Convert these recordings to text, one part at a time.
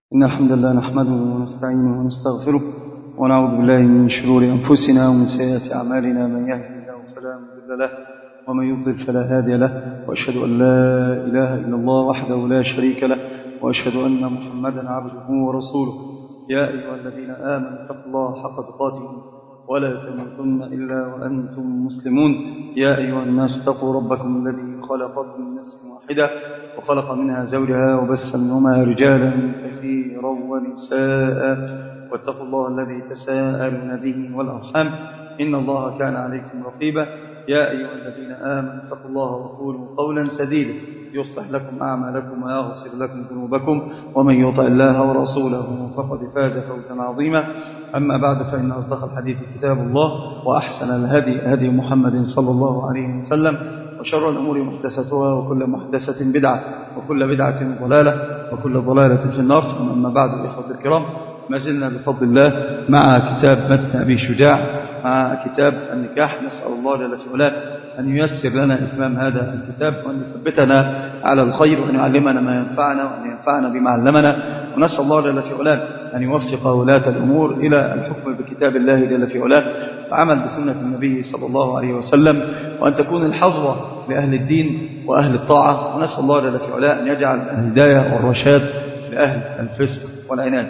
إن الحمد لله نحمده ونستعينه ونستغفره ونعوذ بالله من شرور أنفسنا ومن سيئات أعمالنا. من يهده الله فلا مضل له ومن يضلل فلا هادي له، وأشهد أن لا إله إلا الله وحده لا شريك له، وأشهد أن محمدا عبده ورسوله. يا أيها الذين آمنوا اتقوا الله حق تقاته ولا تموتن إلا وأنتم مسلمون. يا أيها الناس اتقوا ربكم الذي خلقكم من نفس واحدة وخلق منها زوجها وبث منهما رجالا كثيرا ونساء، واتقوا الله الذي تساءلون به والأرحام إن الله كان عليكم رقيبا. يا أيها الذين آمنوا اتقوا الله وقولوا قولا سديدا يصلح لكم أعمالكم ويغفر لكم ذنوبكم، ومن يطع الله ورسوله فقد فاز فوزا عظيما. أما بعد، فإن أصدق الحديث كتاب الله، وأحسن الهدي هدي محمد صلى الله عليه وسلم، وشر الأمور محدثاتها، وكل محدثة بدعة، وكل بدعة ضلالة، وكل ضلالة في النار. أما بعد، الإخوة الكرام، ما زلنا بفضل الله مع كتاب متن أبي شجاع، مع كتاب النكاح. نسأل الله جل في علاه أن ييسر لنا إتمام هذا الكتاب، وأن يثبتنا على الخير، وأن يعلمنا ما ينفعنا، وأن ينفعنا بما علمنا. ونسأل الله جل في علاه أن يوفق ولاة الأمور إلى الحكم بكتاب الله جل في علاه، وعمل بسنة النبي صلى الله عليه وسلم، وأن تكون الحظوة لأهل الدين وأهل الطاعة. ونسأل الله جل في علاه أن يجعل الهداية والرشاد لأهل الفسق والعناد.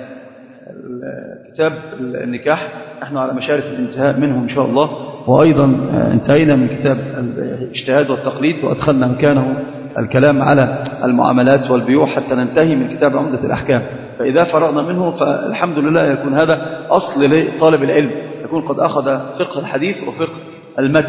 كتاب النكاح نحن على مشارف الانتهاء منه إن شاء الله، وأيضا انتهينا من كتاب الاجتهاد والتقليد، وأدخلنا مكانه الكلام على المعاملات والبيوع حتى ننتهي من كتاب عمدة الأحكام. فإذا فرغنا منه فالحمد لله يكون هذا أصل لطالب العلم، يكون قد أخذ فقه الحديث وفقه المتن،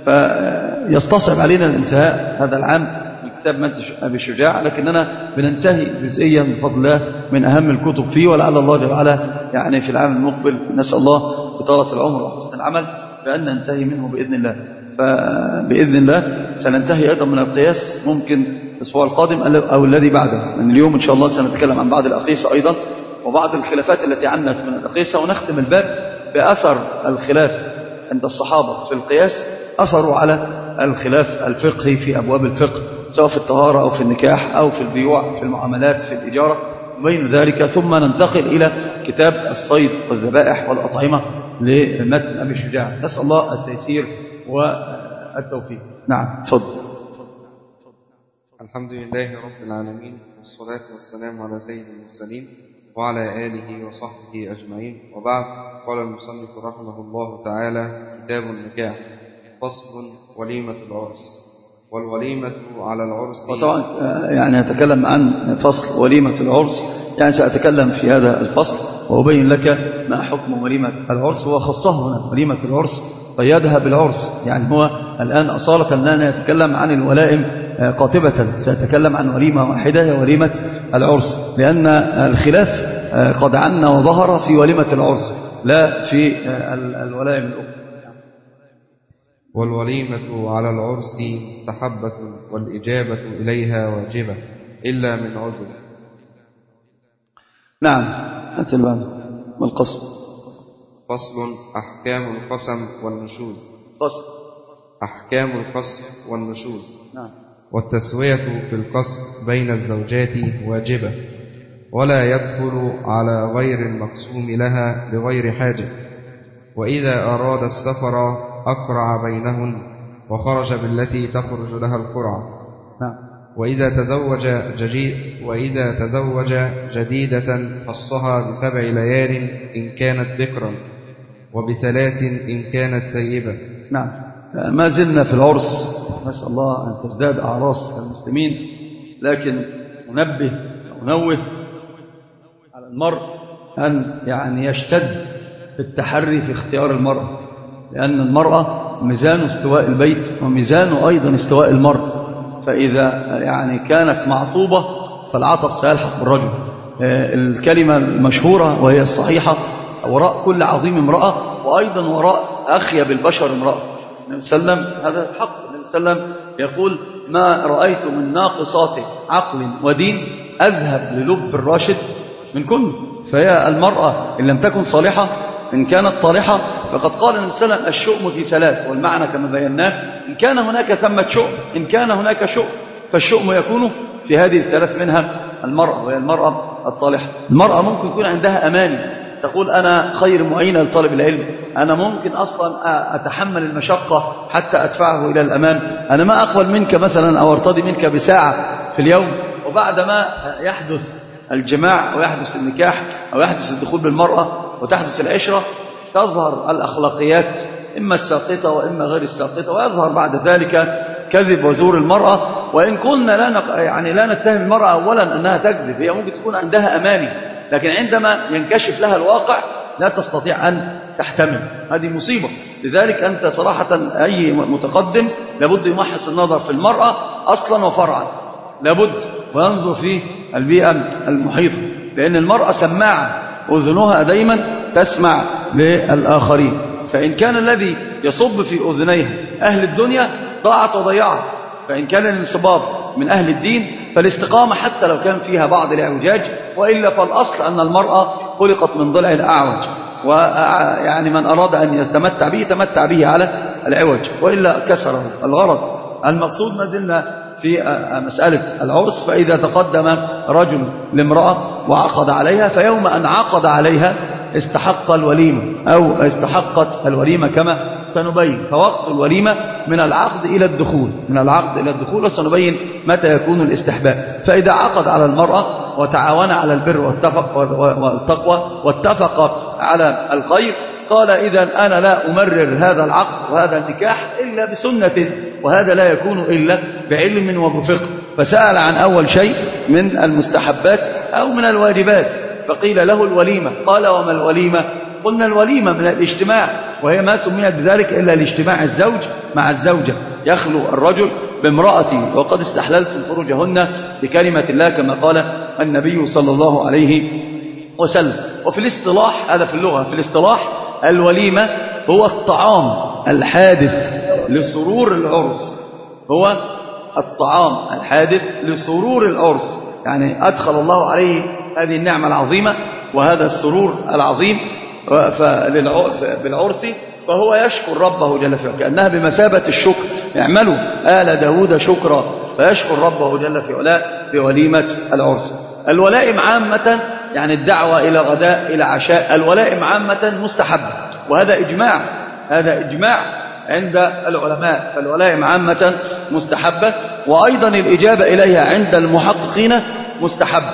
فيستصعب علينا الانتهاء هذا العام من كتاب متن أبي شجاع، لكننا بننتهي جزئيا بفضل الله من أهم الكتب فيه، ولعل الله جل وعلا يعني في العام المقبل نسأل الله بطالة العمر وحسن العمل بأن ننتهي منه بإذن الله. فبإذن الله سننتهي أيضا من القياس ممكن الأسبوع القادم أو الذي بعده. من اليوم إن شاء الله سنتكلم عن بعض الأقيسة أيضا، وبعض الخلافات التي عنت من الأقيسة، ونختم الباب بأثر الخلاف عند الصحابة في القياس، أثروا على الخلاف الفقهي في أبواب الفقه، سواء في الطهارة أو في النكاح أو في البيوع، في المعاملات، في الإجارة وبين ذلك. ثم ننتقل إلى كتاب الصيد والذبائح والأطعمة لمتن أبي شجاع. نسأل الله التيسير والتوفيق. نعم، تفضل. الحمد لله رب العالمين، والصلاة والسلام على سيد المرسلين وعلى آله وصحبه أجمعين، وبعد. قال المصنف رحمه الله تعالى: كتاب النكاح. فصل: وليمة العرس. والوليمة على العرس. وطبعا يعني نتكلم عن فصل وليمة العرس، يعني سأتكلم في هذا الفصل وأبين لك ما حكم وليمة العرس. هو خصه هنا وليمة العرس، قيدها بالعرس، يعني هو الآن أصالة لا يتكلم عن الولائم قاطبة، سأتكلم عن وليمة واحدة هي وليمة العرس، لأن الخلاف قد عنا وظهر في وليمة العرس لا في الولائم الأخرى. والوليمة على العرس مستحبة، والإجابة إليها واجبة إلا من عذر. نعم، هات الباب والقسم. فصل: أحكام القسم والنشوز. فصل: أحكام القسم والنشوز. نعم. والتسوية في القسم بين الزوجات واجبة، ولا يدخل على غير المقسوم لها بغير حاجة. وإذا أراد السفر أقرع بينهن، وخرج بالتي تخرج لها القرعة. وإذا تزوج جديدة خصها ب7 ليال إن كانت ذكرا، وب3 إن كانت ثيبة. نعم، ما زلنا في العرس، نسأل الله أن تزداد أعراس المسلمين، لكن أنوه على المرء أن يعني يشتد في التحري في اختيار المرأة، لأن المرأة ميزان استواء البيت وميزان أيضا استواء المرء، فإذا يعني كانت معطوبة فالعطب سيلحق بالرجل. الكلمة المشهورة وهي الصحيحة: وراء كل عظيم امرأة، وأيضا وراء أخيب البشر امرأة. النبي صلى الله عليه وسلم هذا حق، النبي صلى الله عليه وسلم يقول: ما رأيت من ناقصات عقل ودين أذهب للب الراشد من كن. فهي المرأة إن لم تكن صالحة، إن كانت طالحة، فقد قال النبي صلى الله عليه وسلم: الشؤم في 3، والمعنى كما بيناه: إن كان هناك ثمة شؤم، إن كان هناك شؤم فالشؤم يكون في هذه ال3 منها المرأة، وهي المرأة الطالحة. المرأة ممكن يكون عندها أماني، تقول أنا خير معينة لطالب العلم، أنا ممكن أصلا أتحمل المشقة حتى أدفعه إلى الأمام، أنا ما أقبل منك مثلا أو أرتضي منك بساعة في اليوم. وبعدما يحدث الجماع ويحدث النكاح أو يحدث الدخول بالمرأة وتحدث العشرة، تظهر الأخلاقيات إما الساقطة وإما غير الساقطة، ويظهر بعد ذلك كذب وزور المرأة. وإن كنا لا نتهم المرأة أولا أنها تكذب، هي ممكن تكون عندها أماني، لكن عندما ينكشف لها الواقع لا تستطيع أن تحتمل، هذه مصيبة. لذلك أنت صراحة أي متقدم لابد يمحص النظر في المرأة أصلا وفرعا، لابد وينظر في البيئة المحيطة، لأن المرأة سماعة، أذنها دايما تسمع للآخرين، فإن كان الذي يصب في أذنيها أهل الدنيا ضاعت وضيعت، فإن كان الانصباب من أهل الدين فالاستقامة حتى لو كان فيها بعض الاعوجاج، وإلا فالأصل أن المرأة خلقت من ضلع الأعوج، ويعني من أراد أن يتمتع به تمتع به على العوج، وإلا كسره. الغرض المقصود ما زلنا في مسألة العرس، فإذا تقدم رجل لامرأة وعقد عليها، فيوم أن عقد عليها استحق الوليمة أو استحقت الوليمة كما سنبين. فوقت الوليمة من العقد إلى الدخول، من العقد إلى الدخول، وسنبين متى يكون الاستحباب. فإذا عقد على المرأة وتعاون على البر والتقوى واتفق على الخير، قال إذن أنا لا أمرر هذا العقد وهذا النكاح إلا بسنة، وهذا لا يكون إلا بعلم وبفقه. فسأل عن أول شيء من المستحبات أو من الواجبات، فقيل له الوليمة. قال وما الوليمة؟ قلنا الوليمة من الاجتماع، وهي ما سميت بذلك إلا الاجتماع الزوج مع الزوجة، يخلو الرجل بامرأته وقد استحللتم فروجهن بكلمة الله كما قال النبي صلى الله عليه وسلم. وفي الاصطلاح، هذا في اللغة، في الاصطلاح الوليمة هو الطعام الحادث لسرور العرس، هو الطعام الحادث لسرور العرس، يعني أدخل الله عليه هذه النعمة العظيمة وهذا السرور العظيم بالعرس، فهو يشكر ربه جل في علاه، كأنها بمثابة الشكر. اعملوا آل داود شكرا، فيشكر ربه جل في علاه بوليمة العرس. الولائم عامة، يعني الدعوة إلى غداء إلى عشاء، الولائم عامة مستحبة، وهذا إجماع، هذا إجماع عند العلماء. فالولائم عامة مستحبة، وأيضا الإجابة إليها عند المحققين مستحبة.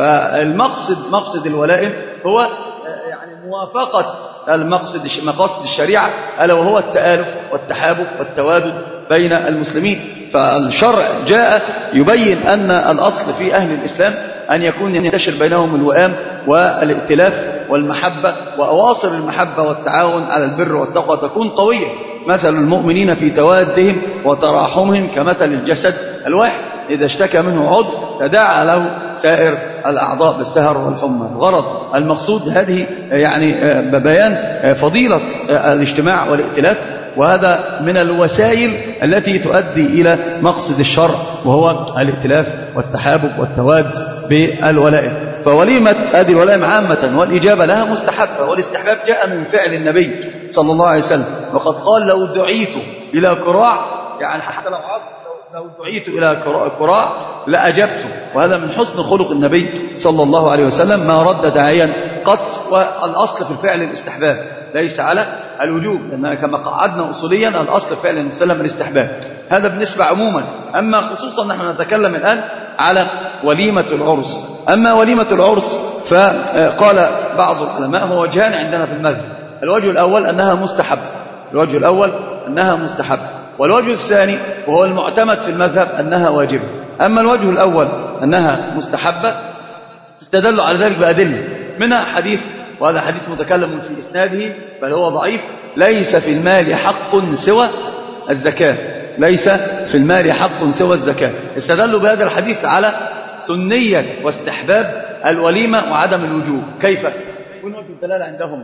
مقصد الولائم هو يعني موافقة مقاصد الشريعة، ألا وهو التآلف والتحابب والتوادد بين المسلمين. فالشرع جاء يبين أن الأصل في أهل الإسلام أن يكون ينتشر بينهم الوئام والائتلاف والمحبة، وأواصر المحبة والتعاون على البر والتقوى تكون قوية. مثل المؤمنين في توادهم وتراحمهم كمثل الجسد الواحد، إذا اشتكى منه عضو تداعى له سائر الأعضاء بالسهر والحمى. الغرض المقصود هذه يعني بيان فضيلة الاجتماع والائتلاف، وهذا من الوسائل التي تؤدي إلى مقصد الشرع، وهو الائتلاف والتحابب والتواد بالولائم. فوليمة هذه الولائم عامة والإجابة لها مستحبة، والاستحباب جاء من فعل النبي صلى الله عليه وسلم، وقد قال لو دعيت إلى كراع، يعني حتى لو دعيت إلى كراع لأجبته، وهذا من حسن خلق النبي صلى الله عليه وسلم، ما رد داعيا قط. والأصل في الفعل الاستحباب ليس على الوجوب، لأن كما قعدنا أصوليا الأصل فعل المسلم الاستحباب، هذا بالنسبة عموما. أما خصوصا نحن نتكلم الآن على وليمة العرس. أما وليمة العرس فقال بعض العلماء هو وجهان عندنا في المذهب، الوجه الأول أنها مستحب، الوجه الأول أنها مستحب، والوجه الثاني وهو المعتمد في المذهب أنها واجبة. أما الوجه الأول أنها مستحبة استدلوا على ذلك بأدلة، منها حديث، وهذا حديث متكلم في إسناده بل هو ضعيف، ليس في المال حق سوى الزكاة، ليس في المال حق سوى الزكاة. استدلوا بهذا الحديث على سنية واستحباب الوليمة وعدم الوجوب. كيف يكون وجه الدلالة عندهم؟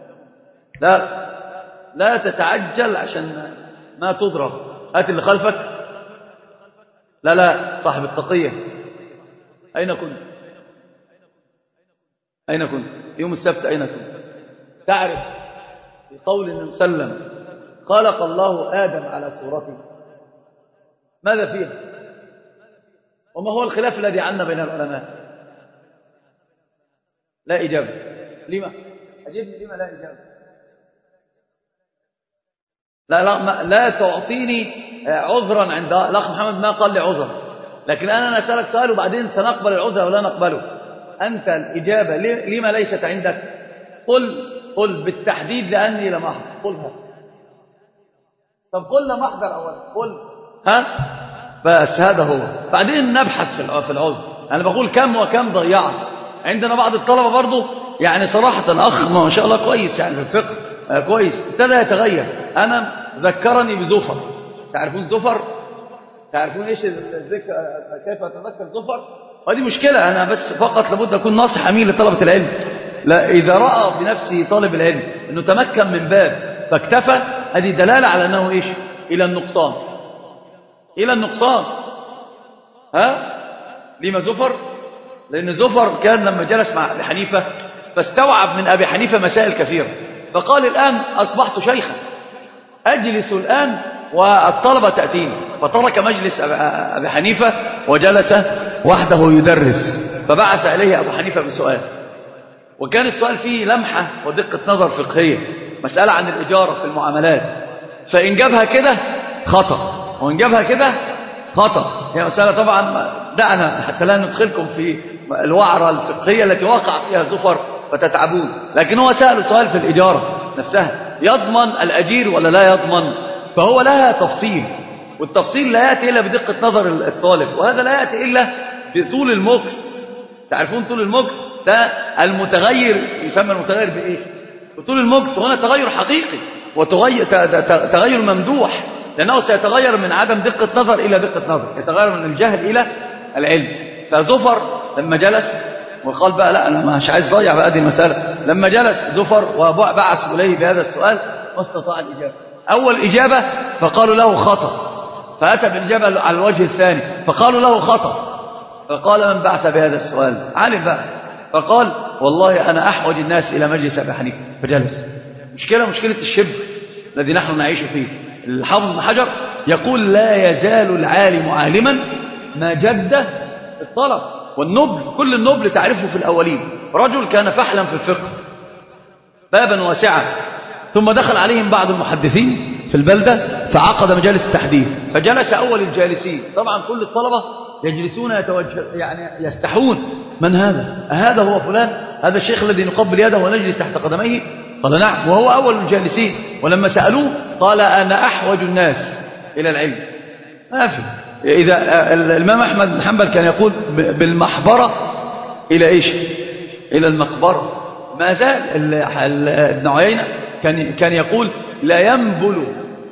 لا تتعجل عشان ما تضرب. هات اللي خلفك. لا صاحب التقية، أين كنت؟ أين كنت يوم السبت؟ أين كنت؟ تعرف بقول النبي صلى الله عليه وسلم خلق الله آدم على صورته، ماذا فيها؟ وما هو الخلاف الذي عنا بين العلماء؟ لا إجابة. لما؟ أجبني لما لا إجابة؟ لا تعطيني عذرا عند الأخ محمد ما قال لي عذر، لكن أنا أسألك سؤال وبعدين سنقبل العذر ولا نقبله. أنت الإجابة لما ليست عندك؟ قل بالتحديد لأني لم أحضر. قلها. طب قل لم أحضر أولا. قل ها بس هذا هو. بعدين نبحث في العذر. أنا بقول كم وكم ضيعت. عندنا بعض الطلبة برضو يعني صراحة أخ ما شاء الله كويس يعني في الفقه كويس، ابتدى يتغير. أنا ذكرني بزفر. تعرفون زفر؟ تعرفون إيش الذكر؟ كيف أتذكر زفر؟ وهذه مشكلة. أنا بس فقط لابد أكون ناصح أمين لطلبة العلم. لا، إذا رأى بنفسه طالب العلم أنه تمكن من باب فاكتفى، هذه دلالة على أنه إيش؟ إلى النقصان. إلى النقصان. لما زفر؟ لأن زفر كان لما جلس مع أبي حنيفة فاستوعب من أبي حنيفة مسائل كثيرة، فقال الآن أصبحت شيخا أجلس الآن والطلبة تأتيني، فترك مجلس أبي حنيفة وجلس وحده يدرس. فبعث إليه أبو حنيفة بسؤال، وكان السؤال فيه لمحة ودقة نظر فقهية، مسألة عن الإجارة في المعاملات. فإن جابها كده خطأ وإن جابها كده خطأ. هي مسألة طبعا دعنا حتى لا ندخلكم في الوعرة الفقهية التي وقع فيها زفر فتتعبون. لكن هو سأل سؤال في الإجارة نفسها، يضمن الأجير ولا لا يضمن؟ فهو لها تفصيل، والتفصيل لا يأتي إلا بدقة نظر الطالب، وهذا لا يأتي إلا بطول المكس. تعرفون طول المكس ده المتغير يسمى المتغير بإيه؟ بطول المكس. هنا تغير حقيقي وتغير ممدوح، لأنه سيتغير من عدم دقة نظر إلى دقة نظر، يتغير من الجهل إلى العلم. فزفر لما جلس وقال بقى لا أنا مش عايز ضيع بقى دي المسألة، لما جلس زفر وبعث إليه بهذا السؤال ما استطاع الإجابة. أول إجابة فقالوا له خطأ، فأتى بالإجابة على الوجه الثاني فقالوا له خطأ، فقال من بعث بهذا السؤال؟ علم بقى، فقال والله أنا أحوج الناس إلى مجلس أبي حنيفة. فجلس. مشكلة الشبه الذي نحن نعيش فيه. الحافظ بن حجر يقول لا يزال العالم عالما ما جد الطلب والنبل. كل النبل تعرفه في الأولين. رجل كان فحلا في الفقه بابا واسعا، ثم دخل عليهم بعض المحدثين في البلدة فعقد مجالس التحديث، فجلس أول الجالسين. طبعا كل الطلبة يجلسون يعني يستحون، من هذا؟ أهذا هو فلان؟ هذا الشيخ الذي نقبل يده ونجلس تحت قدميه؟ قال نعم، وهو أول الجالسين. ولما سألوه قال أنا أحوج الناس إلى العلم. ما في. إذا الإمام أحمد بن حنبل كان يقول بالمحبرة إلى إيش؟ إلى المقبرة. ما زال ابن عيينة كان يقول لا ينبل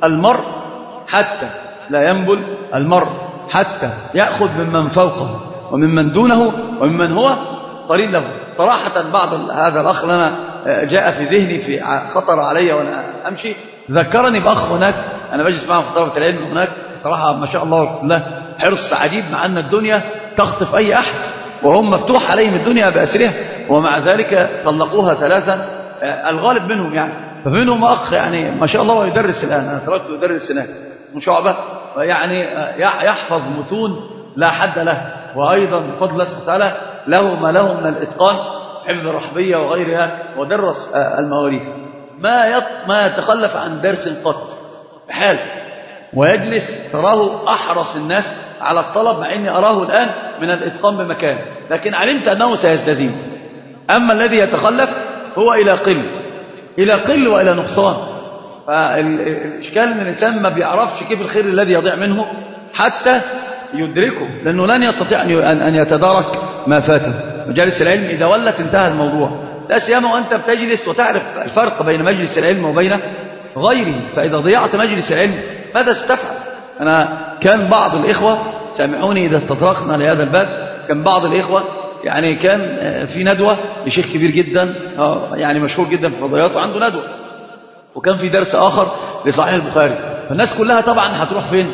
المرء حتى يأخذ ممن فوقه وممن دونه وممن هو قريب له. صراحة بعض هذا الأخ لنا جاء في ذهني في خطر علي وأنا أمشي، ذكرني بأخ هناك أنا بجلس معه في طلبة العلم هناك، صراحة ما شاء الله ورحمة الله حرص عجيب، مع أن الدنيا تخطف أي أحد وهم مفتوح عليهم الدنيا بأسرها، ومع ذلك طلقوها ثلاثا الغالب منهم يعني. فمنهم أخ يعني ما شاء الله ويدرس الآن، أنا تركته يدرس هناك اسمه شعبة، يعني يحفظ متون لا حد له، وأيضا بفضل الله سبحانه وتعالى له ما له من الإتقان، حفظ الرحبية وغيرها، ودرس المواريث. ما يتخلف عن درس قط بحال، ويجلس تراه أحرص الناس على الطلب، مع إني أراه الآن من الإتقان بمكان، لكن علمت أنه سيستزيد. أما الذي يتخلف هو إلى قل وإلى نقصان. فالإشكال أن الإنسان ما بيعرفش كيف الخير الذي يضيع منه حتى يدركه، لأنه لن يستطيع أن يتدارك ما فاته. مجالس العلم إذا ولت انتهى الموضوع، لا سيما وأنت بتجلس وتعرف الفرق بين مجلس العلم وبين غيره. فإذا ضيعت مجلس العلم ماذا ستفعل؟ أنا كان بعض الإخوة، سامحوني إذا استطرقنا لهذا الباب، كان بعض الإخوة يعني كان في ندوة لشيخ كبير جدا يعني مشهور جدا في الفضائيات وعنده ندوة، وكان في درس آخر لصحيح البخاري، فالناس كلها طبعا هتروح فين؟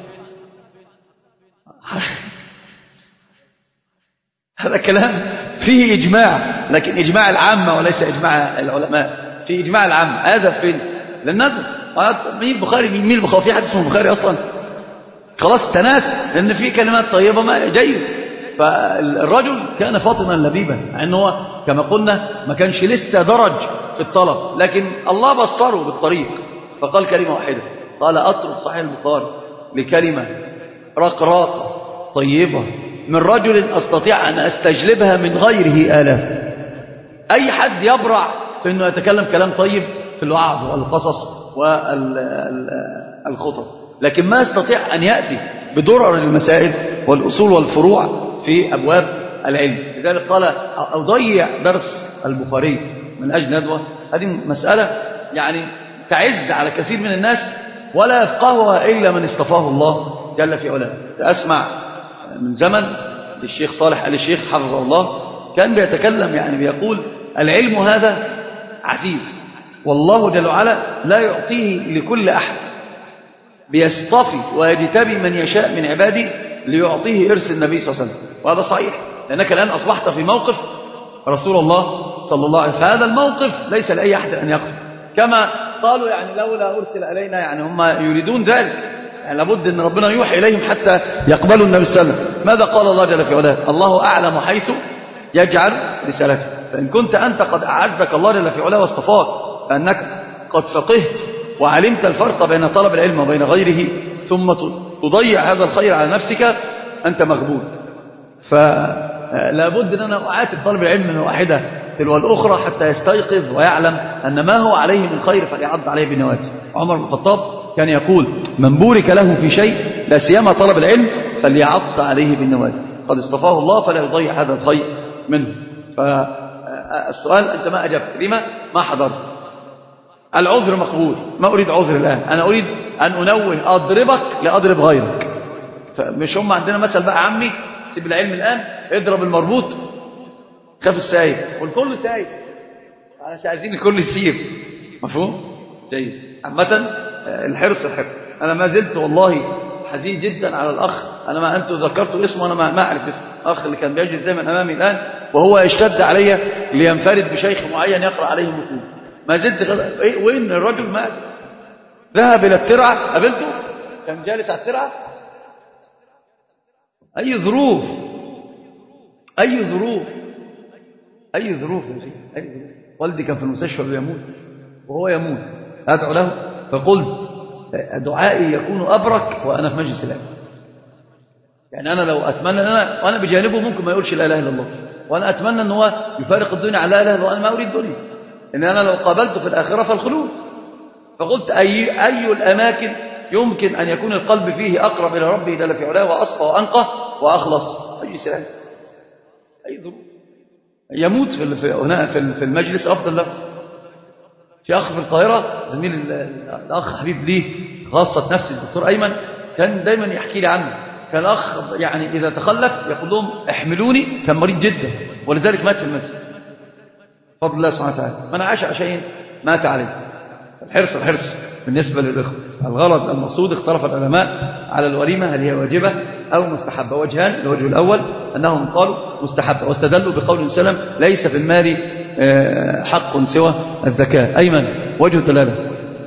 هذا كلام فيه إجماع، لكن إجماع العامة وليس إجماع العلماء. في إجماع العامة هذا فين؟ للندوة. مين البخاري؟ مين البخاري؟ في حد اسمه البخاري أصلا؟ خلاص تناس، لأن في كلمات طيبة ما جيد، فالرجل كان فاطنا لبيبا، مع أنه كما قلنا ما كانش لسه درج في الطلب، لكن الله بصره بالطريق فقال كلمة واحدة، قال أترك صحيح البخاري لكلمة رقراقة طيبة من رجل أستطيع أن أستجلبها من غيره آلاف. أي حد يبرع في أنه يتكلم كلام طيب في الوعظ والقصص والخطب، لكن ما يستطيع أن يأتي بدرر المسائل والأصول والفروع في أبواب العلم. لذلك قال أضيع درس البخاري من أجل ندوة. هذه مسألة يعني تعز على كثير من الناس ولا يفقهها إلا من اصطفاه الله جل في علاه. أسمع من زمن للشيخ صالح آل الشيخ حفظه الله كان بيتكلم، يعني بيقول العلم هذا عزيز والله جل وعلا لا يعطيه لكل أحد، بيصطفي ويجتبي من يشاء من عباده ليعطيه إرث النبي صلى الله عليه وسلم. وهذا صحيح، لأنك الآن أصبحت في موقف رسول الله صلى الله عليه وسلم، فهذا الموقف ليس لأي أحد أن يقف. كما قالوا يعني لولا أرسل إلينا، يعني هم يريدون ذلك، يعني لابد أن ربنا يوحي إليهم حتى يقبلوا النبي صلى الله عليه وسلم. ماذا قال الله جل في علاه؟ الله أعلم حيث يجعل رسالته. فإن كنت أنت قد أعزك الله جل في علاه واصطفاك أنك قد فقهت وعلمت الفرق بين طلب العلم وبين غيره، ثم تضيع هذا الخير على نفسك، أنت مغبون. فلا بد أن أنا أعاتب طالب العلم من واحدة تلو الأخرى حتى يستيقظ ويعلم أن ما هو عليه من خير فليعض عليه بالنواجذ. عمر بن الخطاب كان يقول من بورك له في شيء لا سيما طلب العلم فليعض عليه بالنواجذ، قد اصطفاه الله فلا يضيع هذا الخير منه. فالسؤال أنت ما أجبت، لما ما حضرت؟ العذر مقبول، ما أريد عذر الآن، أنا أريد أن أنوه أضربك لأضرب غيرك. فمش هم عندنا مثل بقى عمي سيب العلم الآن، اضرب المربوط خاف السايب، والكل سايب، مش عايزين الكل يسيب. مفهوم؟ جيد. عامة الحرص أنا ما زلت والله حزين جدا على الأخ، أنا ما أنت ذكرت اسمه، أنا ما أعرف اسمه، الأخ اللي كان بيجلس دائما أمامي الآن وهو يشتد علي لينفرد بشيخ معين يقرأ عليه متون. ما زلت وين الرجل؟ ما ذهب إلى الترعة، قابلته كان جالس على الترعة. أي ظروف يا شيخ، أي ظروف. والدي كان في المستشفى بيموت وهو يموت، أدعو له، فقلت دعائي يكون أبرك وأنا في مجلس العلم. يعني أنا لو أتمنى أن أنا وأنا بجانبه ممكن ما يقولش لا إله إلا الله، وأنا أتمنى أن هو يفارق الدنيا على لا إله إلا الله، أنا ما أريد دنيا، إن أنا لو قابلته في الآخرة فالخلود. فقلت أي الأماكن يمكن أن يكون القلب فيه أقرب إلى ربه جل في علاه وأصفى وأنقى وأخلص؟ مجلس العلم. أي ظروف يموت هنا في المجلس أفضل له. في أخ في القاهرة زميل الأخ حبيب ليه خاصة نفسي الدكتور أيمن كان دايما يحكي لي عنه، كان الأخ يعني إذا تخلف يقول لهم احملوني، كان مريض جدا ولذلك مات في المسجد بفضل الله سبحانه وتعالى. من عاش على شيء مات عليه. الحرص بالنسبة للإخوة. الغرض المقصود اختلف العلماء على الوليمة هل هي واجبة أو مستحبة، وجهان. الوجه الأول أنهم قالوا مستحبة، واستدلوا بقول سلم ليس في المال حق سوى الزكاة. أيمن وجه الدلالة.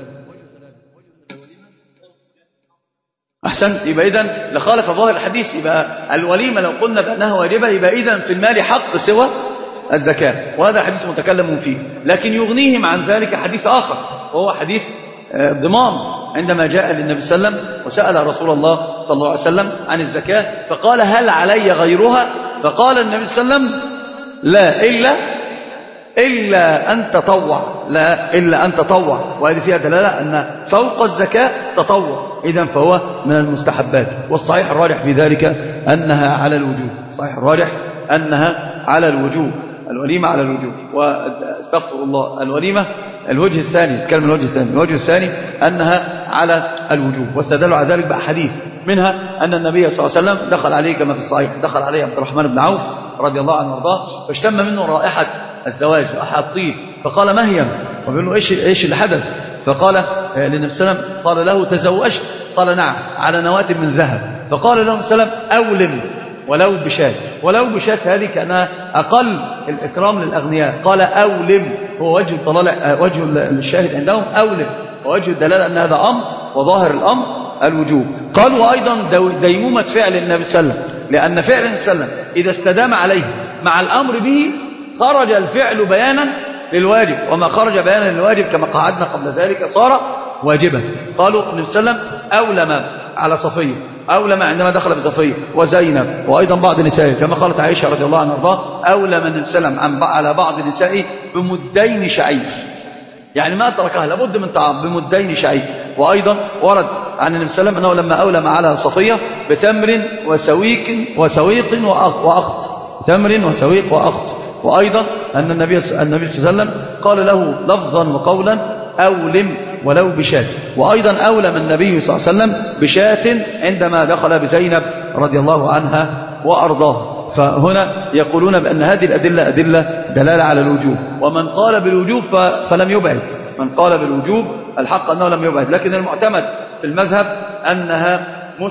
أحسنت. يبقى إذن لخالف ظاهر الحديث، يبقى الوليمة لو قلنا بأنها واجبة يبقى إذن في المال حق سوى الزكاة، وهذا الحديث متكلم فيه. لكن يغنيهم عن ذلك حديث آخر وهو حديث ضمان، عندما جاء للنبي صلى الله عليه وسلم وسأل رسول الله صلى الله عليه وسلم عن الزكاة فقال هل علي غيرها؟ فقال النبي صلى الله عليه وسلم لا إلا أن تطوع، لا إلا أن تطوع. وهذه فيها دلالة أن فوق الزكاة تطوع، إذن فهو من المستحبات. والصحيح الراجح في ذلك أنها على الوجوب، الصحيح الراجح أنها على الوجوب، الوليمة على الوجوب. واستغفر الله، الوليمة الوجه الثاني، نتكلم الوجه الثاني أنها على الوجوب، واستدلوا على ذلك بأحاديث، منها أن النبي صلى الله عليه وسلم دخل عليه كما في الصحيح، دخل عليه عبد الرحمن بن عوف رضي الله عنه وارضاه، فاشتم منه رائحة الزواج، رائحة الطيب، فقال ما هي؟ وقال له إيش اللي حدث؟ فقال للنبي صلى الله عليه وسلم قال له تزوجت؟ قال نعم، على نواة من ذهب. فقال له النبي صلى الله عليه وسلم أولم ولو بشاة، ولو بشاة هذه كانها أقل الإكرام للأغنياء. قال أولم، هو وجه الضلالة، وجه الشاهد عندهم أولم، ووجه الدلالة أن هذا أمر، وظاهر الأمر الوجوب. قال وأيضا ديمومة فعل النبي صلى الله عليه وسلم، لأن فعل النبي صلى الله عليه وسلم إذا استدام عليه مع الأمر به خرج الفعل بيانا للواجب، وما خرج بيانا للواجب كما قعدنا قبل ذلك صار واجبا. قالوا النبي صلى الله عليه وسلم أولم على صفية، أولم عندما دخل بصفية وزينب وأيضا بعض نسائه كما قالت عائشة رضي الله عنها وارضاها أولم النبي صلى الله عليه وسلم على بعض نسائه بمدين شعير، يعني ما تركها لابد من طعام بمدين شعير. وأيضا ورد عن النبي صلى الله عليه وسلم أنه لما أولم على صفية بتمر وسويق وأقط، تمر وسويق وأقط. وأيضا أن النبي صلى الله عليه وسلم قال له لفظا وقولا أولم ولو بشاة. وأيضا أولم النبي صلى الله عليه وسلم بشاة عندما دخل بزينب رضي الله عنها وأرضاه. فهنا يقولون بأن هذه الأدلة أدلة دلالة على الوجوب، ومن قال بالوجوب فلم يبعد، من قال بالوجوب الحق أنه لم يبعد، لكن المعتمد في المذهب أنها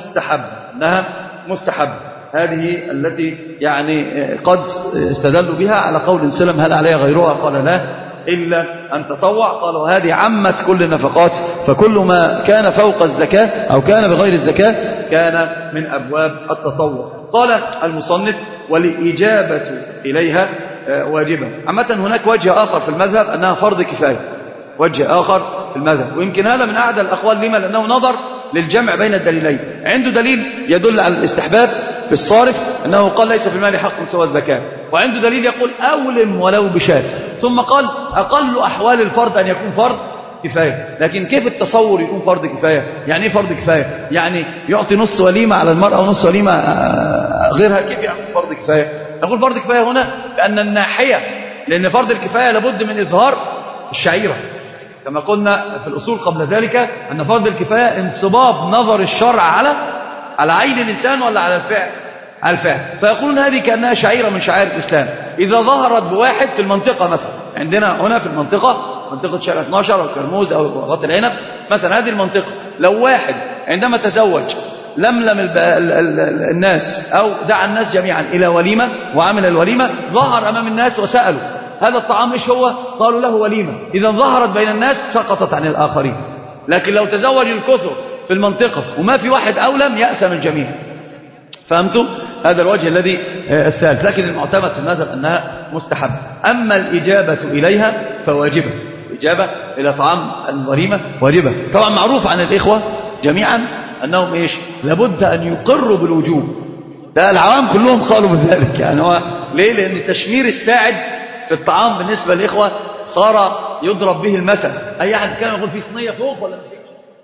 مستحب. هذه التي يعني قد استدلوا بها على قول سلم هل عليها غيرها؟ قال لا إلا أن تطوع. قالوا هذه عمت كل النفقات، فكل ما كان فوق الزكاة أو كان بغير الزكاة كان من أبواب التطوع. قال المصنف والإجابة إليها واجبة. عامة هناك وجه آخر في المذهب أنها فرض كفاية، وجه آخر في المذهب، ويمكن هذا من أعدى الأقوال. لما؟ لأنه نظر للجمع بين الدليلين، عنده دليل يدل على الاستحباب في الصارف أنه قال ليس في المال حق سوى الزكاة، وعنده دليل يقول أولم ولو بشاة، ثم قال أقل أحوال الفرض أن يكون فرض كفاية. لكن كيف التصور يكون فرض كفاية؟ يعني ايه فرض كفاية؟ يعني يعطي نص وليمة على المرأة ونص وليمة غيرها، كيف يكون فرض كفاية؟ نقول فرض كفاية هنا بأن الناحية، لأن فرض الكفاية لابد من إظهار الشعيرة، كما قلنا في الأصول قبل ذلك أن فرض الكفاية انصباب نظر الشرع على عين الإنسان ولا على الفعل؟ على الفعل. فيقولون هذه كأنها شعيرة من شعائر الإسلام. إذا ظهرت بواحد في المنطقة، مثلا عندنا هنا في المنطقة منطقة شارع 12 أو كرموز أو غط العنب مثلا، هذه المنطقة لو واحد عندما تزوج لملم الناس أو دعا الناس جميعا إلى وليمة وعمل الوليمة، ظهر أمام الناس وسألوا هذا الطعام إيش هو؟ قالوا له وليمة، إذا ظهرت بين الناس سقطت عن الآخرين. لكن لو تزوج الكثر في المنطقة وما في واحد أولم يأثم الجميع. فهمتم؟ هذا الوجه الذي الثالث. لكن المعتمد في المذهب أنها مستحب. أما الإجابة إليها فواجبة، الإجابة إلى طعام الوليمة واجبة. طبعا معروف عن الإخوة جميعا أنهم إيش؟ لابد أن يقروا بالوجوب، ده العوام كلهم قالوا بذلك. يعني هو ليه؟ لأن تشمير الساعد في الطعام بالنسبة للإخوة صار يضرب به المثل، أي أحد كان يقول في صينية فوق ولا فيش،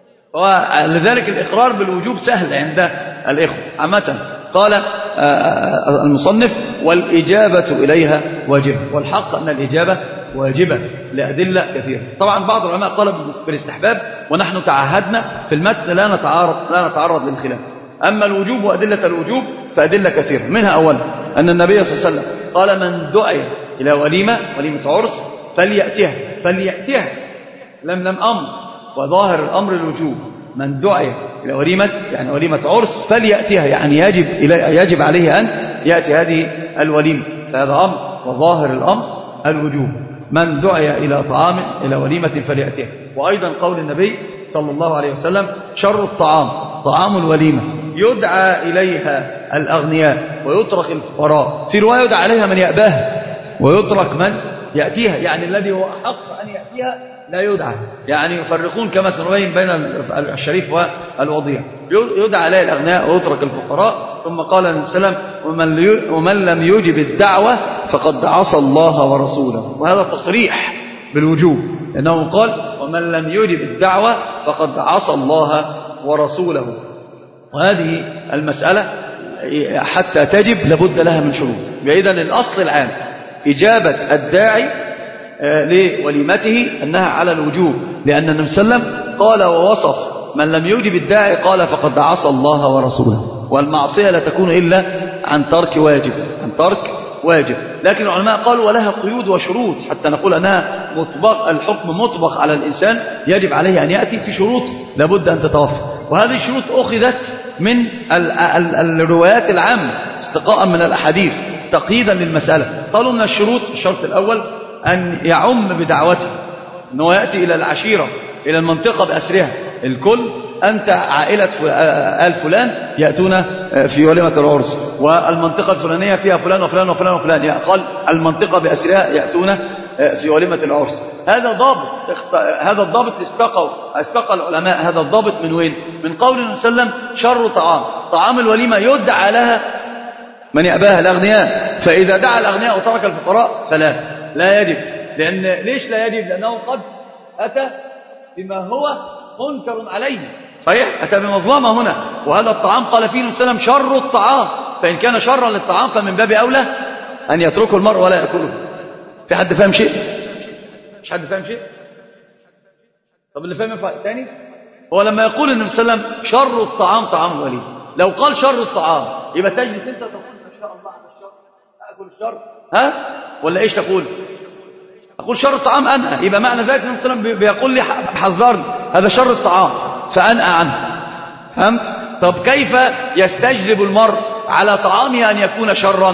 ولذلك الإقرار بالوجوب سهل عند الإخوة عامة. قال المصنف والإجابة إليها واجبة، والحق أن الإجابة واجبة لأدلة كثيرة. طبعا بعض العلماء قال بالاستحباب، ونحن تعهدنا في المتن لا نتعرض للخلاف. أما الوجوب وأدلة الوجوب فأدلة كثيرة، منها أولا أن النبي صلى الله عليه وسلم قال من دعي إلى وليمة عرس فليأتيها لم أمر، وظاهر الأمر الوجوب. من دعي إلى وليمة يعني وليمة عرس فليأتيها، يعني يجب عليه أن يأتي هذه الوليمة، فهذا أمر، وظاهر الأمر الوجوب. من دعي إلى طعام إلى وليمة فليأتيها. وأيضا قول النبي صلى الله عليه وسلم شر الطعام طعام الوليمة يدعى إليها الأغنياء ويترك الفقراء. في رواية يدعى عليها من يأباها ويترك من يأتيها، يعني الذي هو أحق أن يأتيها لا يدعى، يعني يفرقون كما سنبين بين الشريف والوضيع. يدعى عليه الأغنياء ويترك الفقراء. ثم قال النبي صلى الله عليه وسلم ومن لم يجب الدعوة فقد عصى الله ورسوله، وهذا تصريح بالوجوب، لأنه قال ومن لم يجب الدعوة فقد عصى الله ورسوله. وهذه المسألة حتى تجب لابد لها من شروط. إذن الأصل العام إجابة الداعي لوليمته أنها على الوجوب، لأن النبي صلى الله عليه وسلم قال ووصف من لم يجب الداعي قال فقد عصى الله ورسوله. والمعصية لا تكون إلا عن ترك واجب. لكن العلماء قالوا ولها قيود وشروط حتى نقول أنها الحكم مطبق على الإنسان، يجب عليه أن يأتي في شروط لابد أن تتوفر. وهذه الشروط أخذت من الروايات العامة استقاء من الأحاديث تقييدا للمسألة. قالوا من الشروط الشرط الأول أن يعم بدعوته، أنه يأتي إلى العشيرة إلى المنطقة بأسرها الكل أنت عائلة آل فلان يأتون في وليمة العرس، والمنطقة الفلانية فيها فلان وفلان وفلان وفلان، يعني قال المنطقة بأسرها يأتون في وليمة العرس. هذا ضابط، هذا الضابط استقى العلماء هذا الضابط من وين؟ من قول النبي صلى الله عليه وسلم شر طعام الوليمة يدعى لها من يأباها الأغنياء، فإذا دعا الأغنياء وترك الفقراء فلا لا يجب. لأن ليش لا يجب؟ لأنه قد أتى بما هو منكر عليه، صحيح، أتى بمظلمة هنا، وهذا الطعام قال فيه النبي صلى الله عليه وسلم شر الطعام، فإن كان شرا للطعام فمن باب أولى أن يتركه المرء ولا يأكله. في حد فاهم شيء؟ مش حد فاهم شيء؟ طب اللي فاهم يفهم تاني؟ هو لما يقول النبي صلى الله عليه وسلم شر الطعام طعام الوليد، لو قال شر الطعام يبقى تجلس انت تقول ما شاء الله على الشر، اكل الشر، ها؟ ولا ايش تقول؟ اقول شر الطعام انأى، يبقى معنى ذلك النبي صلى الله عليه وسلم بيقول لي حذرني هذا شر الطعام فأنأى عنه. فهمت؟ طب كيف يستجلب المرء على طعامه أن يكون شرا؟